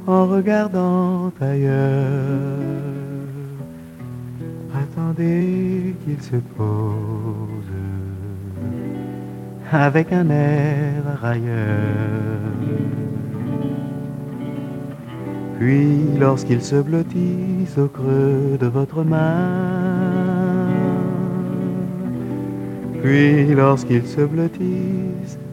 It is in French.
en regardant ailleurs. Attendez qu'il se pose avec un air railleur. Puis lorsqu'il se blottisse au creux de votre main, puis lorsqu'il se blottisse